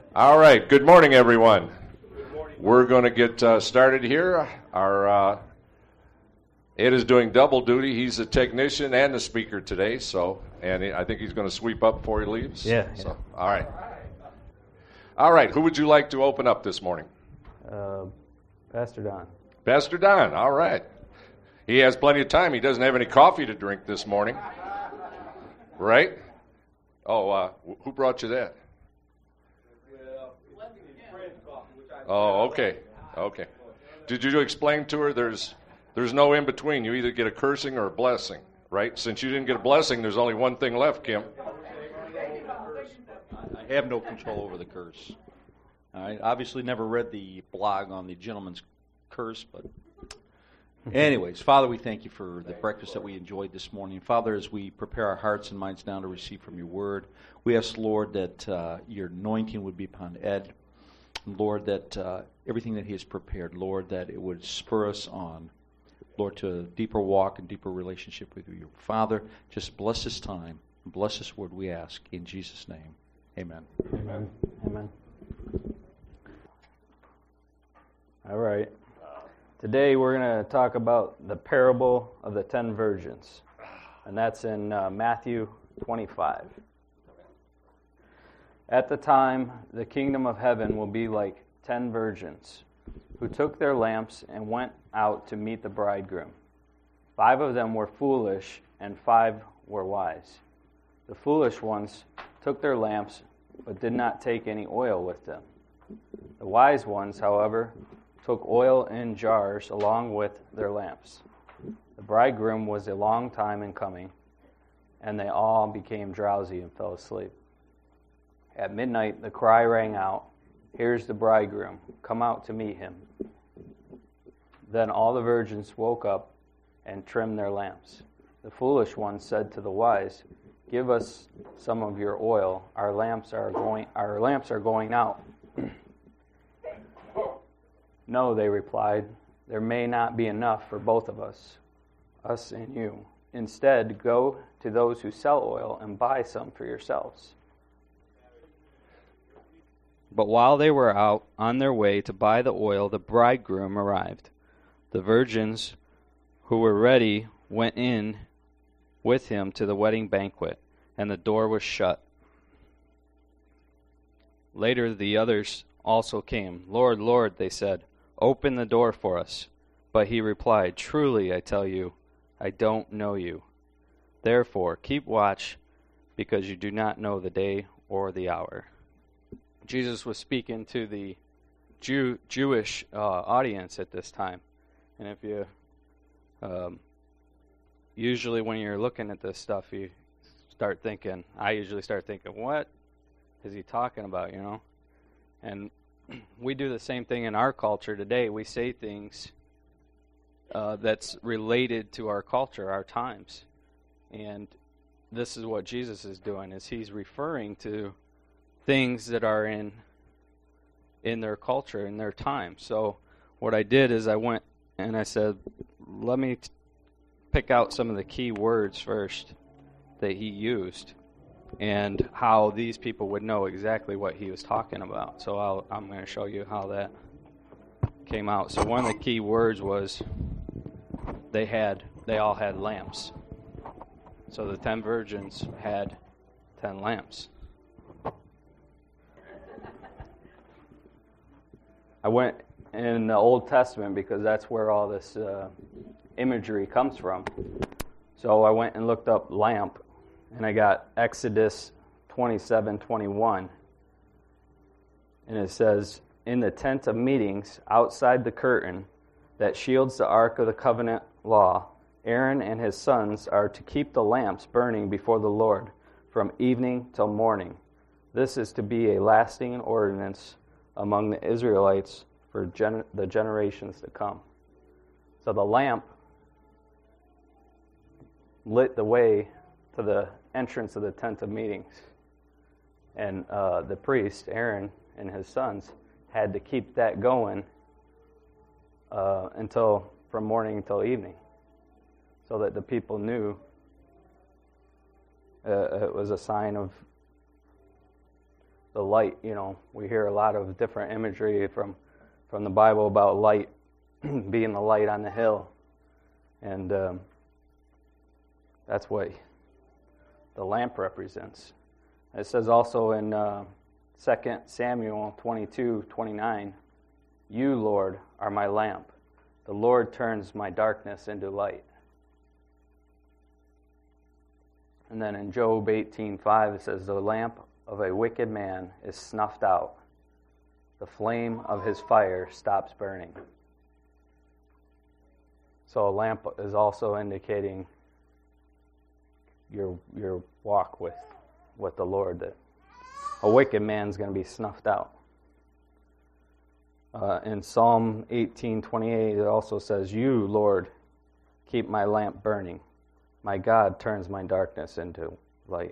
All right, good morning, everyone. We're going to get started here. Ed is doing double duty. He's a technician and the speaker today, and I think he's going to sweep up before he leaves. Yeah. All right. All right, who would you like to open up this morning? Pastor Don. Pastor Don, all right. He has plenty of time. He doesn't have any coffee to drink this morning. Right? Oh, who brought you that? Oh, okay. Did you explain to her there's no in between? You either get a cursing or a blessing, right? Since you didn't get a blessing, there's only one thing left, Kim. I have no control over the curse. I obviously never read the blog on the gentleman's curse, but anyways, Father, we thank you for the breakfast that we enjoyed this morning. Father, as we prepare our hearts and minds now to receive from your word, we ask, Lord, that your anointing would be upon Ed. Lord, that everything that he has prepared, Lord, that it would spur us on, Lord, to a deeper walk and deeper relationship with you. Father, just bless this time. Bless this word, we ask. In Jesus' name, amen. Amen. Amen. All right. Today we're going to talk about the parable of the 10 virgins, and that's in Matthew 25. At the time, the kingdom of heaven will be like 10 virgins who took their lamps and went out to meet the bridegroom. 5 of them were foolish, and 5 were wise. The foolish ones took their lamps, but did not take any oil with them. The wise ones, however, took oil in jars along with their lamps. The bridegroom was a long time in coming, and they all became drowsy and fell asleep. At midnight, the cry rang out, "Here's the bridegroom, come out to meet him." Then all the virgins woke up and trimmed their lamps. The foolish ones said to the wise, "Give us some of your oil, our lamps are going out." "No," they replied, "there may not be enough for both of us and you. Instead, go to those who sell oil and buy some for yourselves." But while they were out on their way to buy the oil, the bridegroom arrived. The virgins who were ready went in with him to the wedding banquet, and the door was shut. Later the others also came. "Lord, Lord," they said, "open the door for us." But he replied, "Truly, I tell you, I don't know you. Therefore, keep watch, because you do not know the day or the hour." Jesus was speaking to the Jewish audience at this time. And if you, usually when you're looking at this stuff, I usually start thinking, what is he talking about, And we do the same thing in our culture today. We say things that's related to our culture, our times. And this is what Jesus is doing, is he's referring to things that are in their culture, in their time. So what I did is I went and I said, let me pick out some of the key words first that he used and how these people would know exactly what he was talking about. So I'm going to show you how that came out. So one of the key words was they all had lamps. So the 10 virgins had 10 lamps. I went in the Old Testament because that's where all this imagery comes from. So I went and looked up lamp, and I got Exodus 27:21. And it says, "In the tent of meetings, outside the curtain that shields the ark of the covenant law, Aaron and his sons are to keep the lamps burning before the Lord from evening till morning. This is to be a lasting ordinance among the Israelites for the generations to come." So the lamp lit the way to the entrance of the tent of meetings. And the priest, Aaron, and his sons had to keep that going from morning until evening, so that the people knew it was a sign of the light. We hear a lot of different imagery from the Bible about light being the light on the hill. And that's what the lamp represents. It says also in 2 Samuel 22:29, "You, Lord, are my lamp. The Lord turns my darkness into light." And then in Job 18:5 it says, "The lamp of a wicked man is snuffed out. The flame of his fire stops burning." So a lamp is also indicating your walk with the Lord, that a wicked man's going to be snuffed out. In Psalm 18:28 it also says, "You, Lord, keep my lamp burning. My God turns my darkness into light."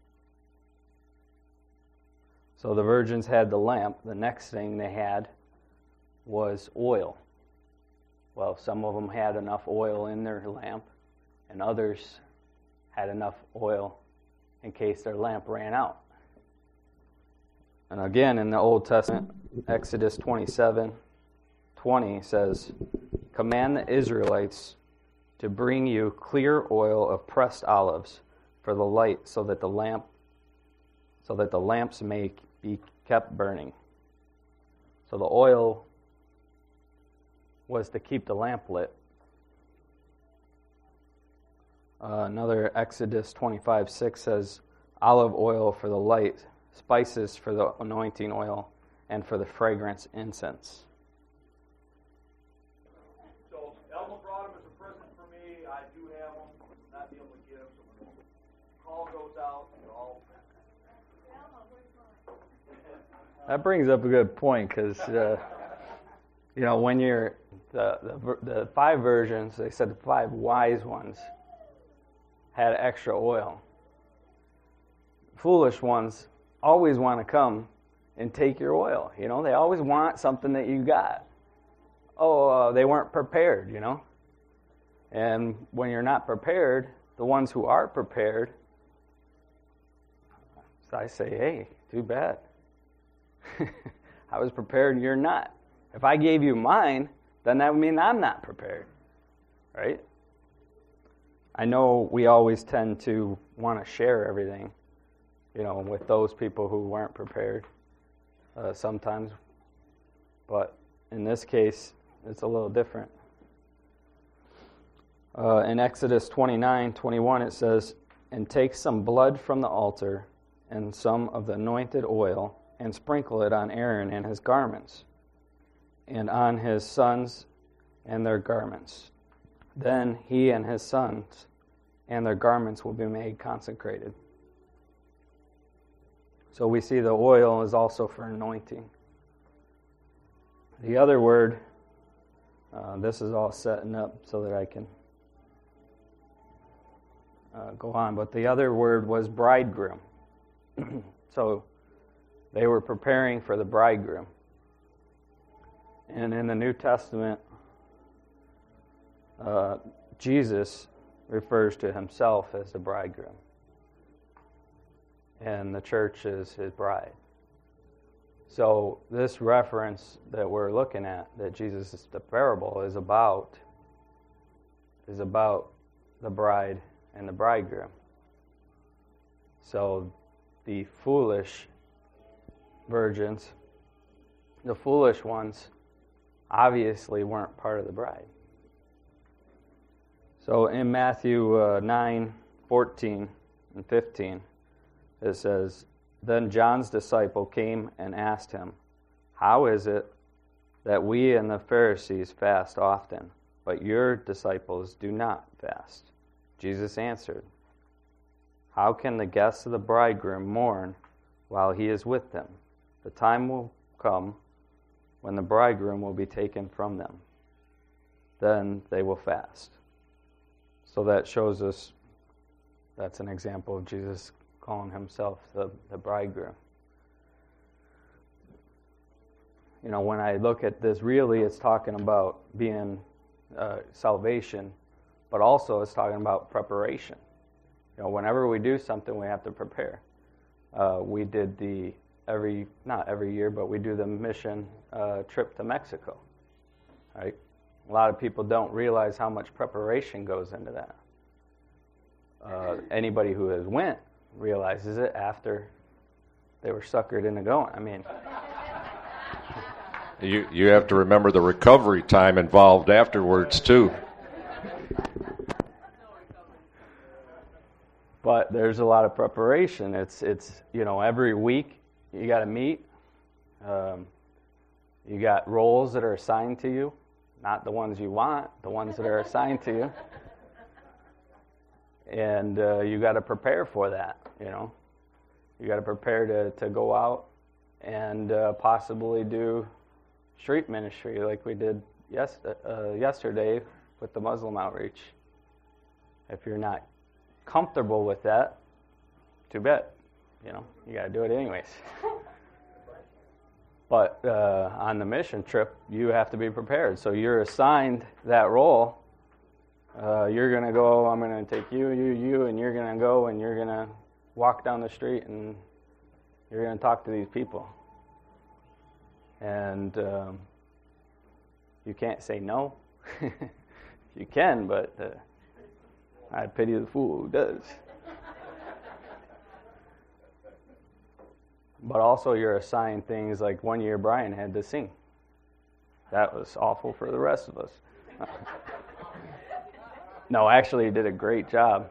So the virgins had the lamp. The next thing they had was oil. Well, some of them had enough oil in their lamp, and others had enough oil in case their lamp ran out. And again, in the Old Testament, Exodus 27:20 says, "Command the Israelites to bring you clear oil of pressed olives for the light, so that the lamps may be kept burning." So the oil was to keep the lamp lit. Another Exodus 25:6 says, "Olive oil for the light, spices for the anointing oil, and for the fragrance incense." So Elma brought them as a present for me. I do have them. Not be able to get them. So when the call goes out, I'll... That brings up a good point, because when you're the 5 versions, they said the 5 wise ones had extra oil. Foolish ones always want to come and take your oil. They always want something that you got. They weren't prepared. And when you're not prepared, the ones who are prepared, I say, hey, too bad. I was prepared and you're not. If I gave you mine, then that would mean I'm not prepared, right? I know we always tend to want to share everything, with those people who weren't prepared sometimes. But in this case, it's a little different. In Exodus 29:21 it says, "And take some blood from the altar and some of the anointed oil and sprinkle it on Aaron and his garments, and on his sons and their garments. Then he and his sons and their garments will be made consecrated." So we see the oil is also for anointing. The other word, this is all setting up so that I can go on, but the other word was bridegroom. So they were preparing for the bridegroom. And in the New Testament, Jesus refers to himself as the bridegroom. And the church is his bride. So this reference that we're looking at, that Jesus is the parable, is about the bride and the bridegroom. So the foolish virgins, the foolish ones, obviously weren't part of the bride. So in Matthew 9:14 and 15, it says, "Then John's disciple came and asked him, 'How is it that we and the Pharisees fast often, but your disciples do not fast?' Jesus answered, 'How can the guests of the bridegroom mourn while he is with them? The time will come when the bridegroom will be taken from them. Then they will fast.'" So that shows us, that's an example of Jesus calling himself the bridegroom. When I look at this, really it's talking about being salvation, but also it's talking about preparation. Whenever we do something, we have to prepare. We did the not every year, but we do the mission trip to Mexico. Right? A lot of people don't realize how much preparation goes into that. Anybody who has went realizes it after they were suckered into going. I mean, you have to remember the recovery time involved afterwards too. but there's a lot of preparation. It's every week you got to meet. You got roles that are assigned to you, not the ones you want, the ones that are assigned to you. And you got to prepare for that, You got to prepare to go out and possibly do street ministry like we did yesterday with the Muslim outreach. If you're not comfortable with that, too bad. You got to do it anyways. But on the mission trip, you have to be prepared. So you're assigned that role. You're going to go, I'm going to take you, and you're going to go and you're going to walk down the street and you're going to talk to these people. And you can't say no. You can, but I pity the fool who does. But also you're assigned things like one year Brian had to sing. That was awful for the rest of us. No, actually he did a great job.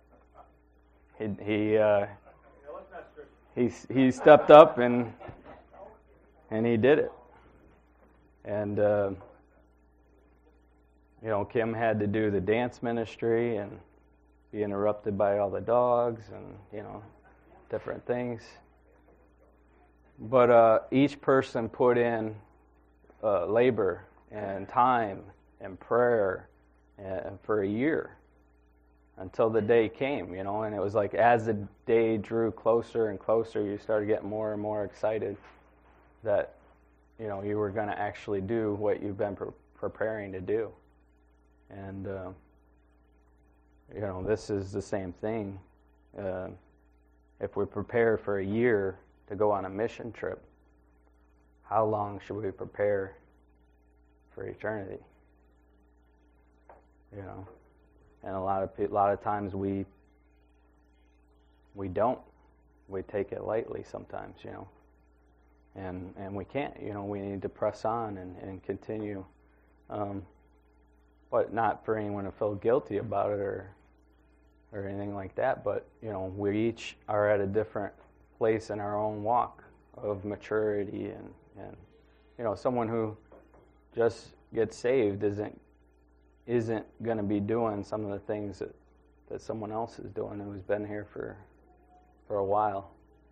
He stepped up and he did it. And Kim had to do the dance ministry and be interrupted by all the dogs and different things. But each person put in labor and time and prayer for a year until the day came, and it was like as the day drew closer and closer, you started getting more and more excited that, you were going to actually do what you've been preparing to do. And, this is the same thing. If we prepare for a year to go on a mission trip, how long should we prepare for eternity? And a lot of times we don't. We take it lightly sometimes, and we can't. We need to press on and continue, but not for anyone to feel guilty about it or anything like that. But we each are at a different place in our own walk of maturity, and someone who just gets saved isn't going to be doing some of the things that someone else is doing who's been here for a while,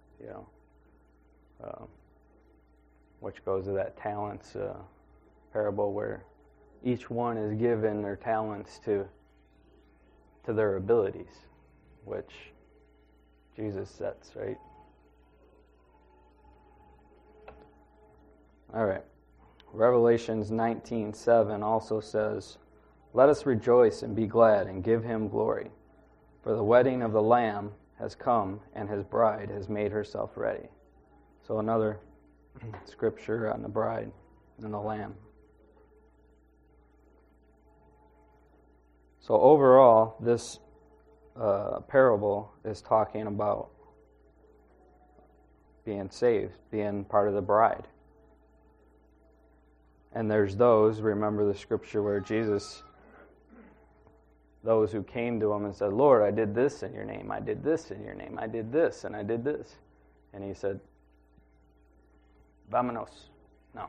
which goes to that talents parable where each one is given their talents to their abilities, which Jesus sets, right? All right. Revelations 19:7 also says, "Let us rejoice and be glad and give him glory, for the wedding of the Lamb has come, and his bride has made herself ready." So another scripture on the bride and the Lamb. So overall, this parable is talking about being saved, being part of the bride. And there's those, remember the scripture where Jesus, those who came to him and said, "Lord, I did this in your name, I did this in your name, I did this, and I did this." And he said, "Vámonos." No.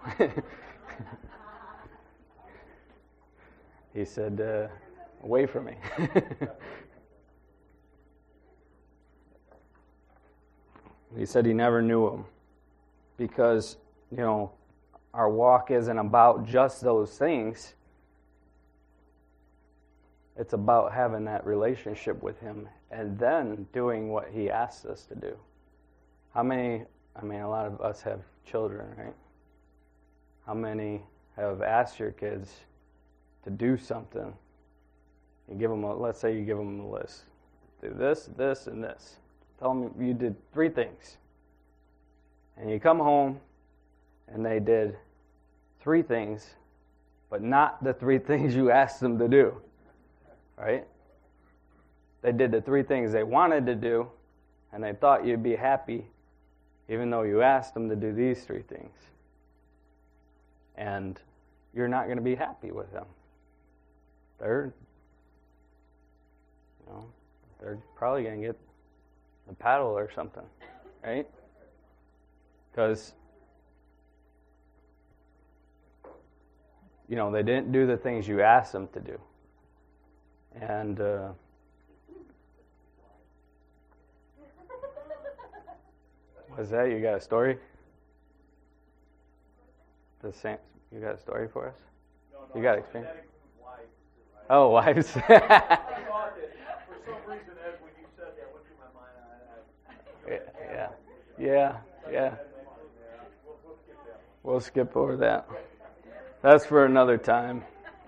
He said, "Away from me." He said he never knew him because, our walk isn't about just those things. It's about having that relationship with him and then doing what he asks us to do. A lot of us have children, right? How many have asked your kids to do something? You give them let's say you give them a list. Do this, this, and this. Tell them you did 3 things. And you come home, and they did 3 things, but not the 3 things you asked them to do, right? They did the 3 things they wanted to do, and they thought you'd be happy, even though you asked them to do these 3 things. And you're not going to be happy with them. They're probably going to get the paddle or something, right? Because, they didn't do the things you asked them to do. And what's that? You got a story? You got a story for us? No, you got to explain. That includes wives too, right? Oh, wives. I thought that for some reason, Ed, when you said that, went through my mind. Yeah. We'll skip over that. That's for another time.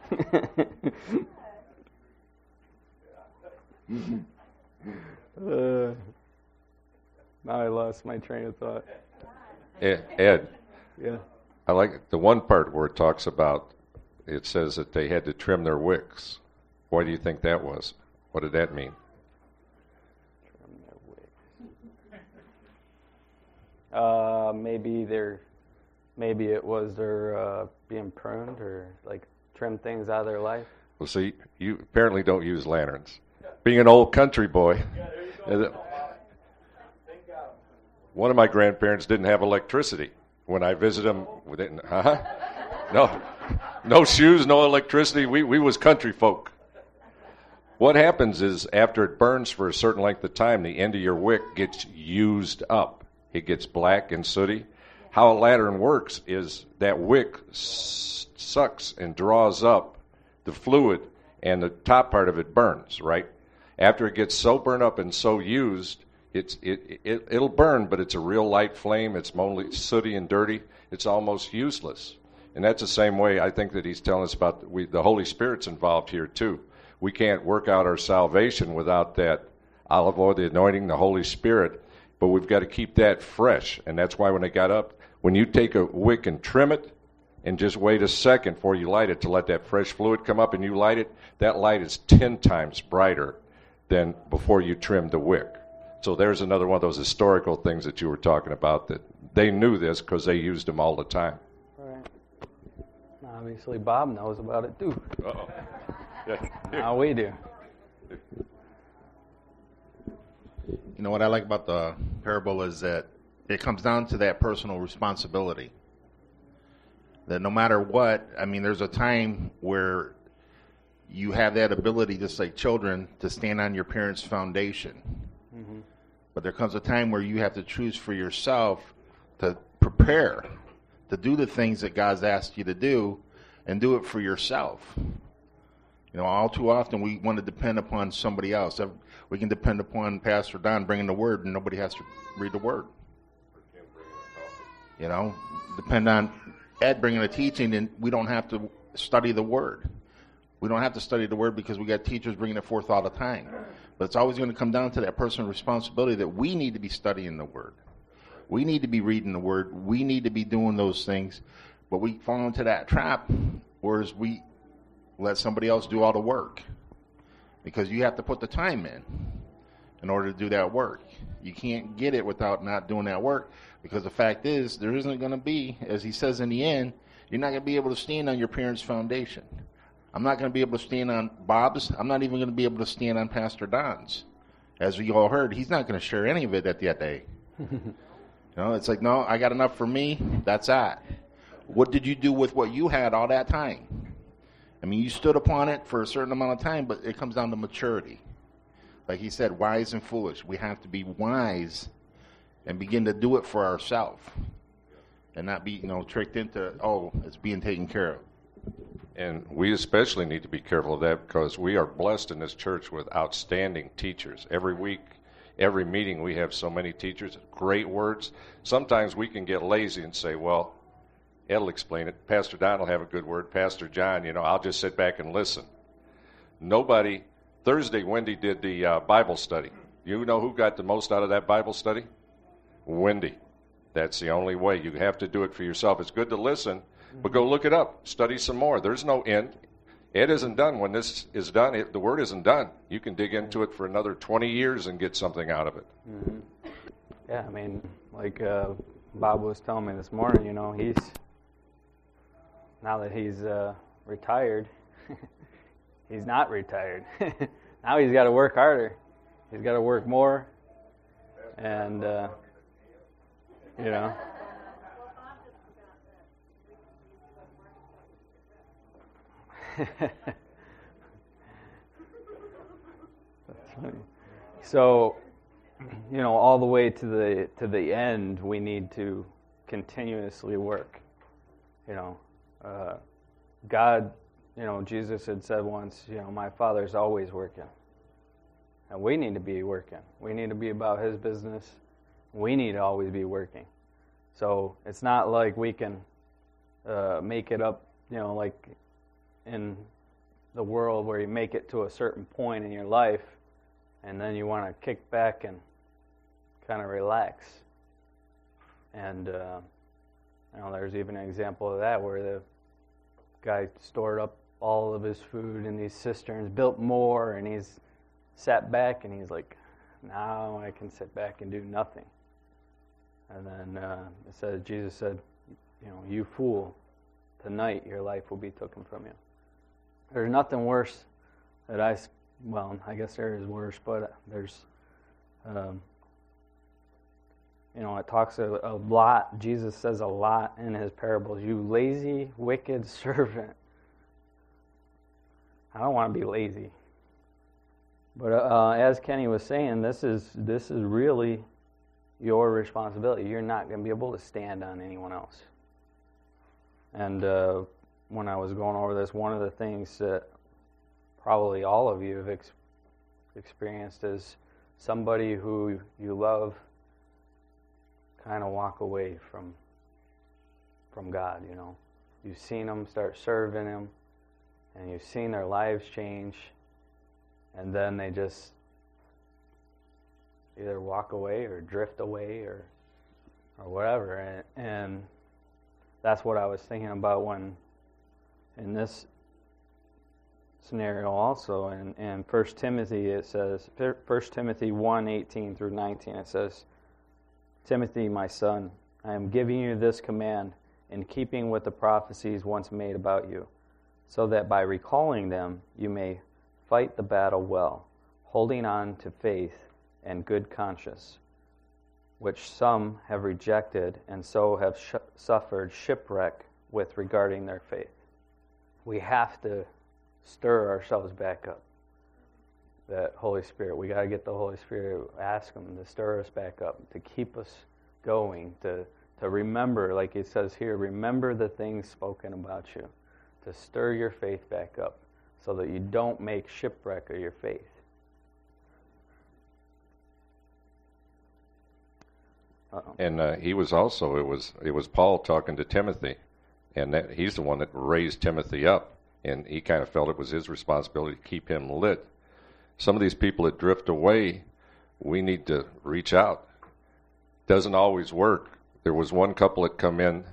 Now I lost my train of thought. Ed, Yeah. I like the one part where it talks about, it says that they had to trim their wicks. Why do you think that was? What did that mean? Maybe it was their being pruned or like trim things out of their life. Well, see, you apparently don't use lanterns. Being an old country boy, one of my grandparents didn't have electricity. When I visited them, no shoes, no electricity. We was country folk. What happens is after it burns for a certain length of time, the end of your wick gets used up. It gets black and sooty. How a lantern works is that wick sucks and draws up the fluid, and the top part of it burns, right? After it gets so burned up and so used, it'll burn, but it's a real light flame. It's mostly sooty and dirty. It's almost useless. And that's the same way I think that he's telling us about the Holy Spirit's involved here too. We can't work out our salvation without that olive oil, the anointing, the Holy Spirit, but we've got to keep that fresh. And that's why when I got up, when you take a wick and trim it and just wait a second before you light it to let that fresh fluid come up and you light it, that light is 10 times brighter than before you trimmed the wick. So there's another one of those historical things that you were talking about, that they knew this because they used them all the time. Right. Obviously, Bob knows about it too. Uh-oh. Yeah. Now we do. You know what I like about the parable is that it comes down to that personal responsibility. That no matter what, there's a time where you have that ability, just like children, to stand on your parents' foundation. Mm-hmm. But there comes a time where you have to choose for yourself to prepare, to do the things that God's asked you to do, and do it for yourself. All too often we want to depend upon somebody else. We can depend upon Pastor Don bringing the Word, and nobody has to read the Word. Depend on Ed bringing the teaching, and we don't have to study the Word. We don't have to study the Word because we got teachers bringing it forth all the time. But it's always going to come down to that personal responsibility that we need to be studying the Word. We need to be reading the Word. We need to be doing those things. But we fall into that trap, whereas we let somebody else do all the work. Because you have to put the time in order to do that work. You can't get it without not doing that work, because the fact is, there isn't going to be, as he says in the end, you're not going to be able to stand on your parents' foundation. I'm not going to be able to stand on Bob's. I'm not even going to be able to stand on Pastor Don's. As we all heard, he's not going to share any of it at that day. It's like, no, I got enough for me. That's that. What did you do with what you had all that time? You stood upon it for a certain amount of time, but it comes down to maturity. Like he said, wise and foolish. We have to be wise and begin to do it for ourselves, and not be, tricked into, it's being taken care of. And we especially need to be careful of that, because we are blessed in this church with outstanding teachers. Every week, every meeting, we have so many teachers, great words. Sometimes we can get lazy and say, well, Ed'll explain it. Pastor Don will have a good word. Pastor John, I'll just sit back and listen. Thursday, Wendy did the Bible study. You know who got the most out of that Bible study? Wendy. That's the only way. You have to do it for yourself. It's good to listen, but go look it up. Study some more. There's no end. It isn't done. When this is done, the Word isn't done. You can dig into it for another 20 years and get something out of it. Mm-hmm. Yeah, I mean, like Bob was telling me this morning, you know, now that he's retired, he's not retired. Now he's got to work harder. He's got to work more. And, you know. So, you know, all the way to the end, we need to continuously work. You know, God, you know, Jesus had said once, you know, my Father's always working. And we need to be working. We need to be about His business. We need to always be working. So it's not like we can make it up, you know, like in the world where you make it to a certain point in your life and then you want to kick back and kind of relax. And, you know, there's even an example of that where the guy stored up all of his food in these cisterns, built more, and he's sat back and he's like, now I can sit back and do nothing. And then it says, Jesus said, you know, you fool, tonight your life will be taken from you. There's nothing worse that I guess there is worse, but there's, you know, it talks a lot, Jesus says a lot in His parables, you lazy, wicked servant. I don't want to be lazy. But as Kenny was saying, this is really your responsibility. You're not going to be able to stand on anyone else. And when I was going over this, one of the things that probably all of you have experienced is somebody who you love kind of walk away from God, you know. You've seen them start serving Him, and you've seen their lives change, and then they just either walk away or drift away or whatever. And that's what I was thinking about when in this scenario also. In 1 Timothy it says, 1 Timothy 1:18 through 19, it says, Timothy, my son, I am giving you this command in keeping with the prophecies once made about you, so that by recalling them you may fight the battle well, holding on to faith and good conscience, which some have rejected and so have suffered shipwreck with regarding their faith. We have to stir ourselves back up. That Holy Spirit, we got to get the Holy Spirit, ask Him to stir us back up, to keep us going, to remember, like it says here, remember the things spoken about you, to stir your faith back up so that you don't make shipwreck of your faith. Uh-oh. And he was also, it was Paul talking to Timothy, and he's the one that raised Timothy up, and he kind of felt it was his responsibility to keep him lit. Some of these people that drift away, we need to reach out. Doesn't always work. There was one couple that come in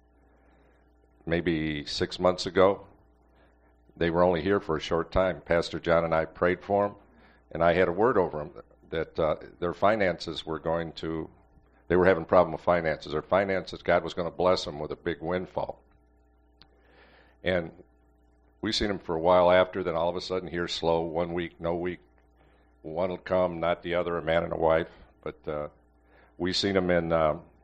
maybe 6 months ago. They were only here for a short time. Pastor John and I prayed for them, and I had a word over them that their finances were they were having a problem with finances. Their finances, God was going to bless them with a big windfall. And we seen them for a while after, then all of a sudden here slow, 1 week, no week. One will come, not the other, a man and a wife. But we seen them in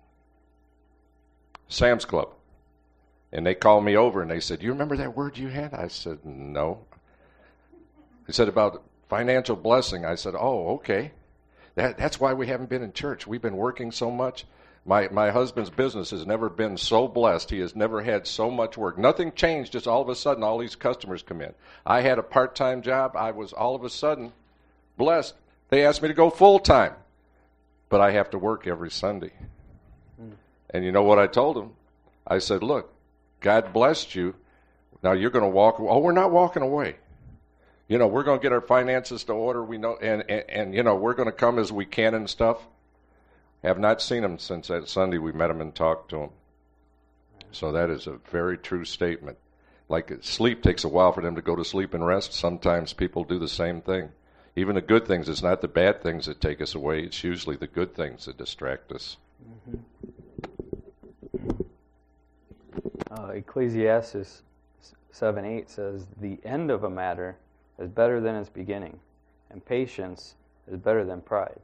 Sam's Club. And they called me over and they said, you remember that word you had? I said, no. They said about financial blessing. I said, oh, okay. That's why we haven't been in church. We've been working so much. My husband's business has never been so blessed. He has never had so much work. Nothing changed, just all of a sudden all these customers come in. I had a part-time job. I was all of a sudden blessed. They asked me to go full-time, but I have to work every Sunday. And you know what I told them? I said, look, God blessed you. Now you're going to walk away. Oh, we're not walking away. You know, we're going to get our finances to order. We know, and you know, we're going to come as we can and stuff. Have not seen him since that Sunday we met him and talked to him. So that is a very true statement. Like sleep takes a while for them to go to sleep and rest. Sometimes people do the same thing. Even the good things, it's not the bad things that take us away. It's usually the good things that distract us. Ecclesiastes 7:8 says, "The end of a matter is better than its beginning, and patience is better than pride."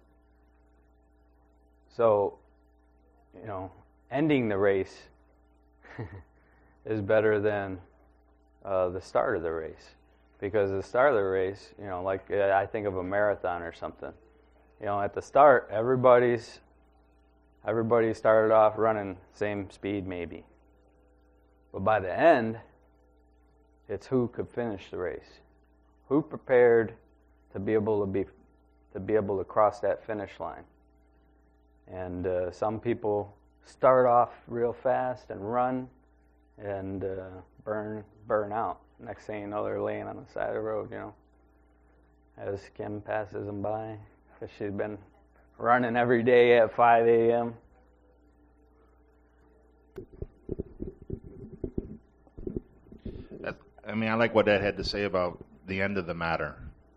So, ending the race is better than the start of the race. Because the start of the race, like I think of a marathon or something. At the start, everybody started off running same speed maybe. But by the end, it's who could finish the race. Who prepared to be able to cross that finish line. And some people start off real fast and run and burn out. Next thing you know, they're laying on the side of the road, as Kim passes them by, because she's been running every day at 5 a.m. I like what Ed had to say about the end of the matter.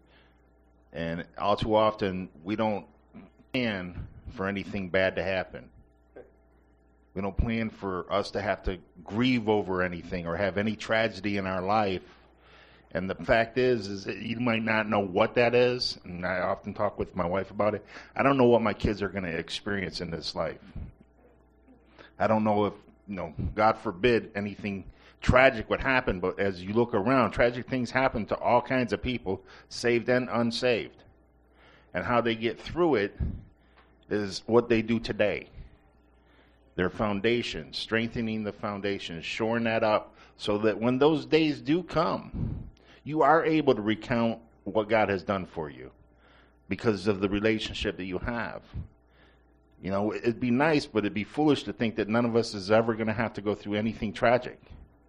And all too often, we don't plan for anything bad to happen. We don't plan for us to have to grieve over anything or have any tragedy in our life. And the fact is that you might not know what that is. And I often talk with my wife about it. I don't know what my kids are going to experience in this life. I don't know if, God forbid, anything tragic would happen. But as you look around, tragic things happen to all kinds of people, saved and unsaved. And how they get through it is what they do today. Their foundation, strengthening the foundation, shoring that up so that when those days do come, you are able to recount what God has done for you because of the relationship that you have. It'd be nice, but it'd be foolish to think that none of us is ever going to have to go through anything tragic.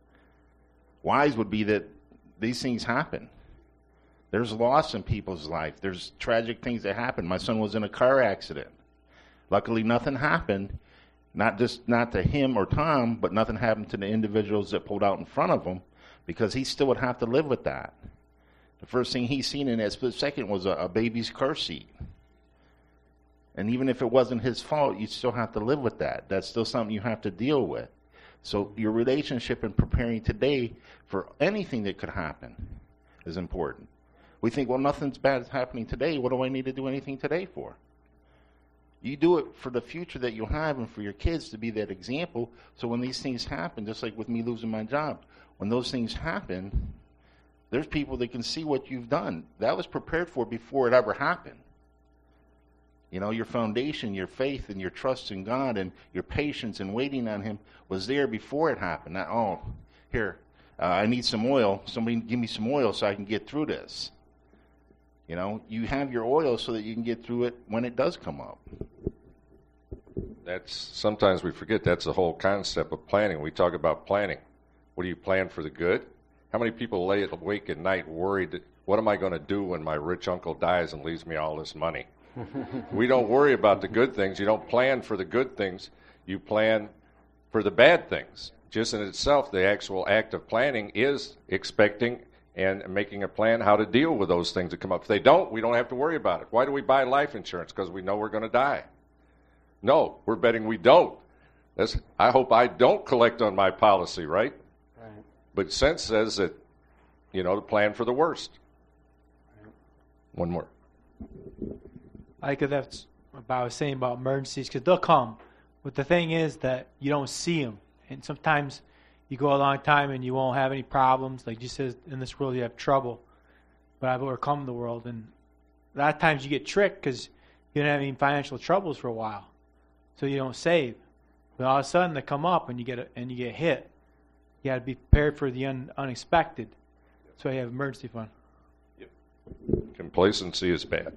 Wise would be that these things happen. There's loss in people's life. There's tragic things that happen. My son was in a car accident. Luckily, nothing happened. Not to him or Tom, but nothing happened to the individuals that pulled out in front of him, because he still would have to live with that. The first thing he seen in that split second was a baby's car seat. And even if it wasn't his fault, you still have to live with that. That's still something you have to deal with. So your relationship and preparing today for anything that could happen is important. We think, well, nothing's bad is happening today. What do I need to do anything today for? You do it for the future that you'll have and for your kids to be that example. So when these things happen, just like with me losing my job, when those things happen, there's people that can see what you've done. That was prepared for before it ever happened. Your foundation, your faith, and your trust in God and your patience and waiting on Him was there before it happened. Not, I need some oil. Somebody give me some oil so I can get through this. You have your oil so that you can get through it when it does come up. Sometimes we forget that's the whole concept of planning. We talk about planning. What do you plan for the good? How many people lay awake at night worried, what am I going to do when my rich uncle dies and leaves me all this money? We don't worry about the good things. You don't plan for the good things. You plan for the bad things. Just in itself, the actual act of planning is expecting and making a plan how to deal with those things that come up. If they don't, we don't have to worry about it. Why do we buy life insurance? Because we know we're going to die. No, we're betting we don't. I hope I don't collect on my policy, right? Right. But sense says that, to plan for the worst. Right. One more. I think that's what I was saying about emergencies, because they'll come. But the thing is that you don't see them. And sometimes you go a long time and you won't have any problems. Like you said, in this world you have trouble. But I've overcome the world. And a lot of times you get tricked because you don't have any financial troubles for a while. So you don't save. But all of a sudden they come up and you get hit. You got to be prepared for the unexpected. So you have emergency fund. Yep. Complacency is bad.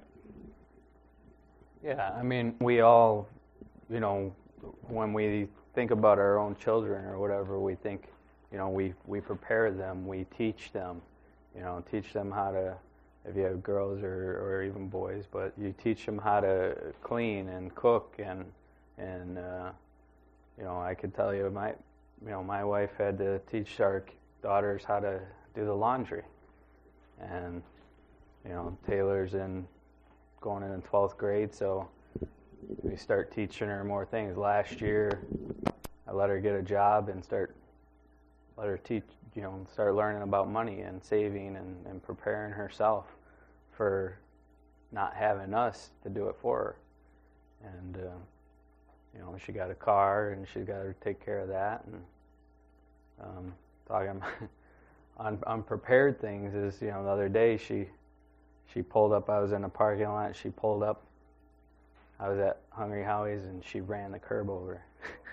Yeah, we all, when we think about our own children or whatever, we think, we prepare them, we teach them, teach them how to, if you have girls or even boys, but you teach them how to clean and cook and And I could tell you, my wife had to teach our daughters how to do the laundry, and Taylor's going in 12th grade, so we start teaching her more things. Last year, I let her get a job and start learning about money and saving and preparing herself for not having us to do it for her. And she got a car, and she got to take care of that. And talking on unprepared things is, the other day she pulled up. I was in a parking lot. She pulled up. I was at Hungry Howie's, and she ran the curb over.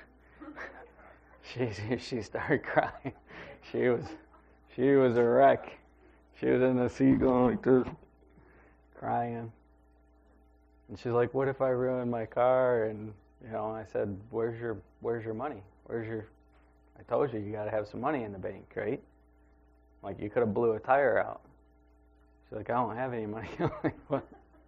She started crying. She was a wreck. She was in the seat going like this, crying. And she's like, "What if I ruin my car?" And I said, "Where's your money? I told you got to have some money in the bank, right? Like, you could have blew a tire out." She's like, "I don't have any money." I'm like, "What?"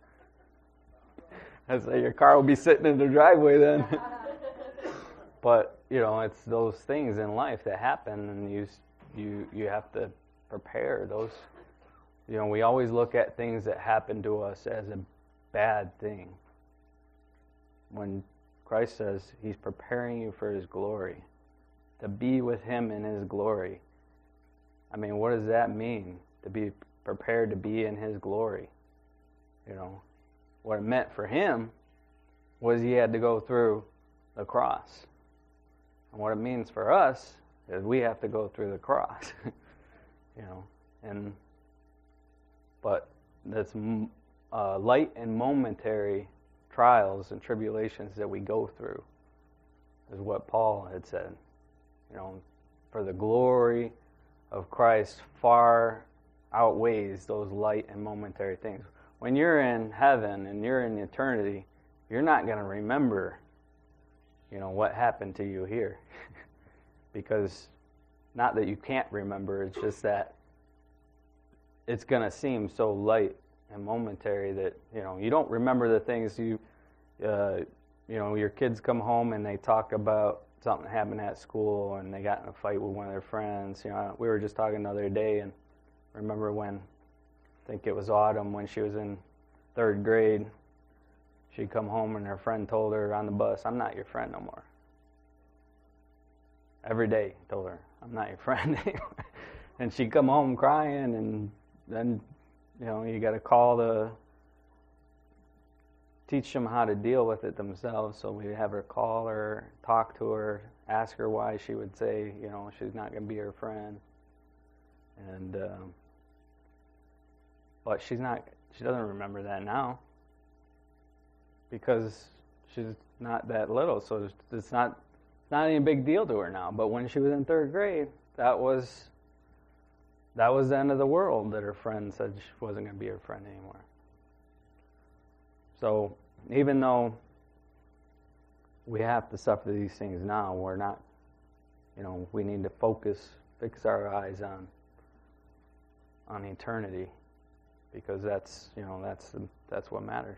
I said, "Your car will be sitting in the driveway then." But it's those things in life that happen, and you have to prepare those. We always look at things that happen to us as a bad thing. When Christ says He's preparing you for His glory, to be with Him in His glory. I mean, what does that mean? To be prepared to be in His glory. What it meant for Him was He had to go through the cross. And what it means for us is we have to go through the cross. But that's light and momentary trials and tribulations that we go through, is what Paul had said. For the glory of Christ far outweighs those light and momentary things. When you're in heaven and you're in eternity, you're not going to remember, what happened to you here. Because, not that you can't remember, it's just that it's going to seem so light and momentary that, you don't remember the things your kids come home and they talk about something happened at school and they got in a fight with one of their friends. We were just talking the other day, and remember when, I think it was Autumn, when she was in 3rd grade, she'd come home and her friend told her on the bus, "I'm not your friend no more." Every day told her, "I'm not your friend anymore." And she'd come home crying, and then, you got to teach them how to deal with it themselves. So we have her call her, talk to her, ask her why she would say, she's not going to be her friend. And but she doesn't remember that now, because she's not that little, so it's not any big deal to her now. But when she was in 3rd grade, that was the end of the world, that her friend said she wasn't going to be her friend anymore. So even though we have to suffer these things now, we're not, we need to fix our eyes on eternity, because that's what matters.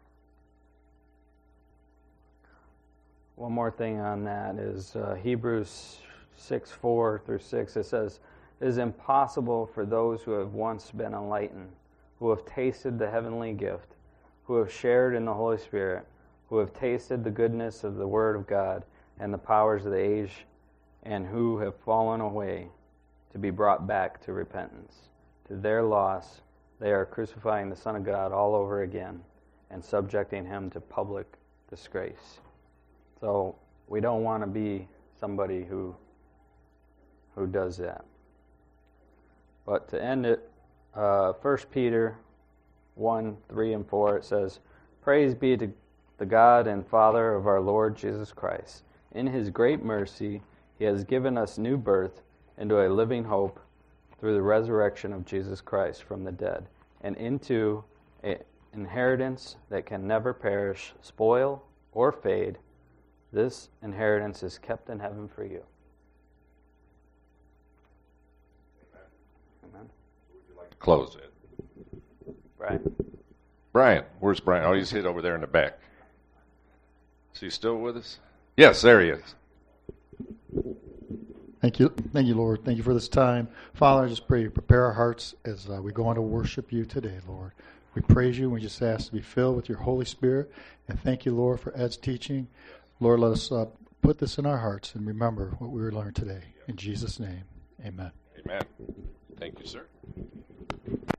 One more thing on that is Hebrews 6:4-6. It says, "It is impossible for those who have once been enlightened, who have tasted the heavenly gift, who have shared in the Holy Spirit, who have tasted the goodness of the Word of God and the powers of the age, and who have fallen away, to be brought back to repentance. To their loss, they are crucifying the Son of God all over again and subjecting Him to public disgrace." So we don't want to be somebody who does that. But to end it, 1 Peter 1:3-4, it says, "Praise be to the God and Father of our Lord Jesus Christ. In His great mercy, He has given us new birth into a living hope through the resurrection of Jesus Christ from the dead, and into an inheritance that can never perish, spoil, or fade. This inheritance is kept in heaven for you." Amen. Close it. Brian. Brian, where's Brian? Oh, he's hid over there in the back. Is he still with us? Yes, there he is. Thank you, Lord. Thank you for this time. Father, I just pray you prepare our hearts as we go on to worship you today, Lord. We praise you and we just ask to be filled with your Holy Spirit. And thank you, Lord, for Ed's teaching. Lord, let us put this in our hearts and remember what we learned today. In Jesus' name, amen. Amen. Thank you, sir.